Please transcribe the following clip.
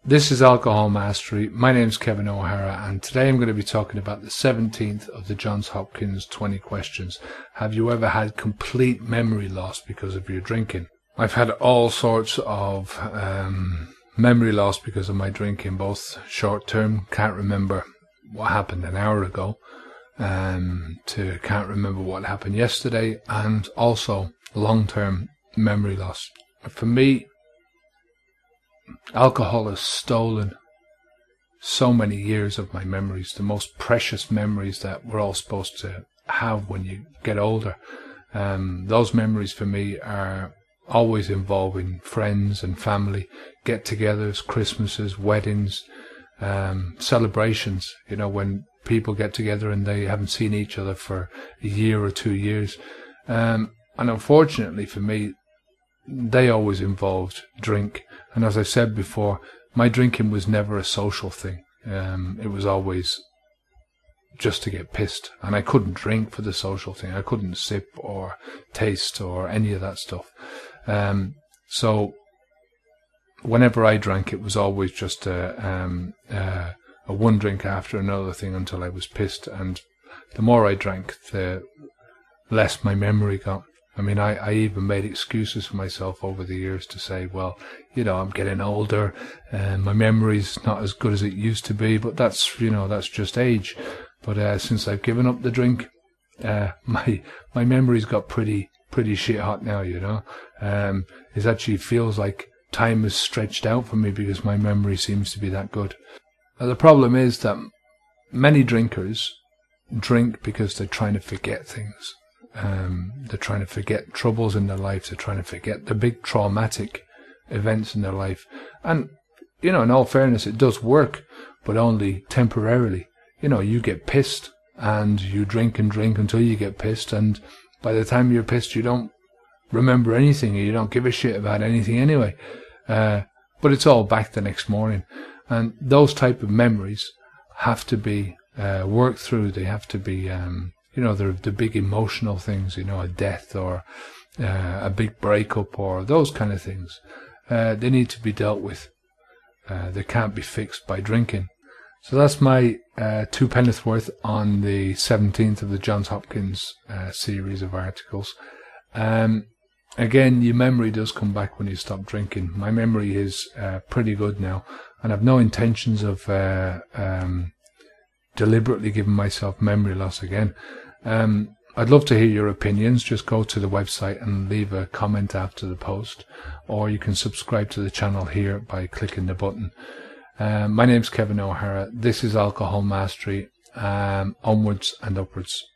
This is Alcohol Mastery. My name is Kevin O'Hara, and today I'm going to be talking about the 17th of the Johns Hopkins 20 questions. Have you ever had complete memory loss because of your drinking? I've had all sorts of memory loss because of my drinking, both short term, can't remember what happened an hour ago, to can't remember what happened yesterday, and also long term memory loss. For me, alcohol has stolen so many years of my memories, the most precious memories that we're all supposed to have when you get older. Those memories for me are always involving friends and family, get-togethers, Christmases, weddings, celebrations, you know, when people get together and they haven't seen each other for a year or 2 years. And unfortunately for me, they always involved drink. And as I said before, my drinking was never a social thing. It was always just to get pissed. And I couldn't drink for the social thing. I couldn't sip or taste or any of that stuff. So whenever I drank, it was always just a one drink after another thing until I was pissed. And the more I drank, the less my memory got. I mean, I even made excuses for myself over the years to say, well, you know, I'm getting older and my memory's not as good as it used to be, but that's, you know, that's just age. But since I've given up the drink, my memory's got pretty shit hot now, you know. It actually feels like time is stretched out for me because my memory seems to be that good. Now, the problem is that many drinkers drink because they're trying to forget things. They're trying to forget troubles in their life. They're trying to forget the big traumatic events in their life. And, you know, in all fairness, it does work, but only temporarily. You know, you get pissed and you drink and drink until you get pissed. And by the time you're pissed, you don't remember anything, or you don't give a shit about anything anyway. But it's all back the next morning. And those type of memories have to be worked through. They have to be you know, the big emotional things, you know, a death or a big breakup or those kind of things. They need to be dealt with. They can't be fixed by drinking. So that's my 2 penneth worth on the 17th of the Johns Hopkins series of articles. Again, your memory does come back when you stop drinking. My memory is pretty good now, and I've no intentions of deliberately giving myself memory loss again. I'd love to hear your opinions. Just go to the website and leave a comment after the post, or you can subscribe to the channel here by clicking the button. My name's Kevin O'Hara. This is Alcohol Mastery. Onwards and upwards.